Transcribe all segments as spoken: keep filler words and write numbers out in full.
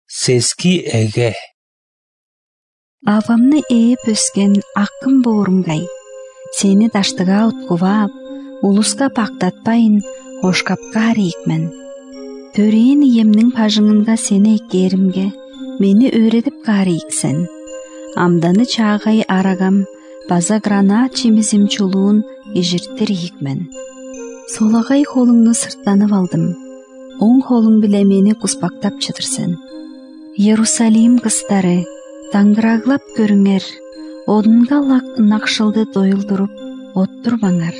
Seski ege. Авамны ээп өскен аққым боорумгай. Сени таштыга уткубап, улуска пактатпайын, ошкапка арийикмен. Төрейін иемнің пажыңынга сени эккеримге, мени өредіп карийиксен. Амданы чаагай арагам, база гранат чемизим чулуун ижиртирийикмен. Солагай холуңну сырттанып алдым. Оң холуң биле мени куспактап чыдырсен. Иерусалим кыстары, таңдыраглап көрүңер, одунга лак ынакшылды доюлдуруп, оттурбаңар.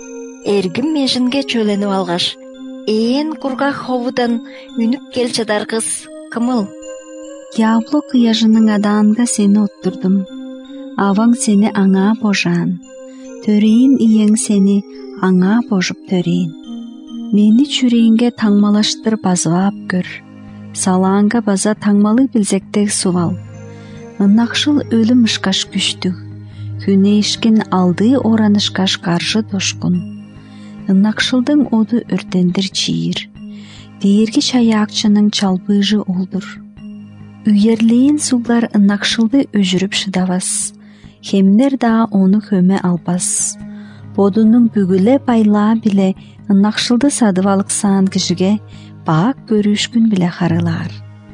Эргим межинге чөлөнүп алгаш, ээн кургак ховудан үнүп кел чадар кыз кымыл. Ябло кыяжынын адаанга сени оттурдум. Аваң сени аңа божаан. Төрейин иең сени аңа божуп төрейин. Мени чүрейинге таңмалаштыр базаап көр. Салаанга база таңмалы билзектег сувал. Ынакшыл өлүм ышкаш күчтү. Күнейишкин алды оранышкаш каршы тошкун. Ынакшылдың оду өртендир чиир. Дээрги чаяакчынын чалбыжы олдур. Үйерлейин сулдар ынакшылды өжүрүп шыдабас. Хемнер да оны хөме албас. Бодунун бүгүле байлаа биле ынакшылды садып алыксаан кишиге баак көрүшкүн биле харылаар.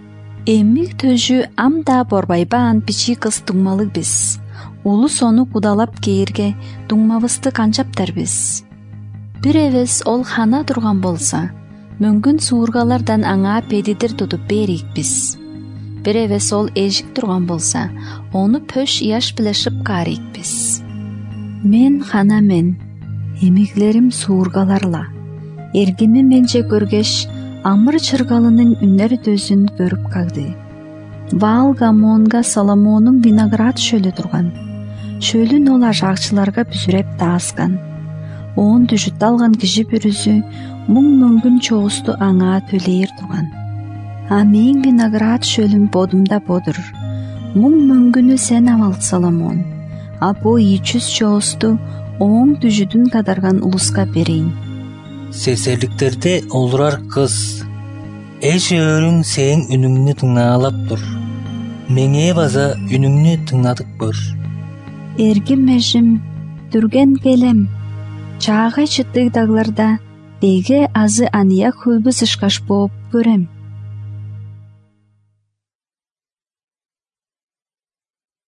Эммик төжү амда борбайбаан пичи кыз туңмалы биз. Улу сону кудалап кейирге туңмабызды канчаптар биз. Бир эвес ол хана турган болса, мөңгүн суургалардан аңа педидир тутуп берик биз. Бир эвес ол эжик турган болса, оны пөш яш биле шыпкарик биз. Мен хана мен, эмиглерим суургаларла. Эргими менже көргеш, амыр чыргалынын үнер дөзүн көрүп калды. Ваал Гамонга Соломонун виноград шөлү турган. Шөлүн ол ажакчыларга бүзүреп тааскан. Он дүжүт алган киши бүрүзү муң мөңгүн чоосту аңа төлейир турган. А мен виноград шөлүм бодумда бодур. Муң мөңгүнү сен авал Соломон. А бу ичүз чоосту оң дүжүдүн кадарган улуска берейин. Сесерликтерде олурар кыз. Эш өрүң сен үнүңнү тыңнаалап тур. Меңе база үнүңнү тыңнадык бөр. Эргим межим, түрген келем. Чаагай чыттык дагларда деге азы ания көбүс ышкаш болуп көрем.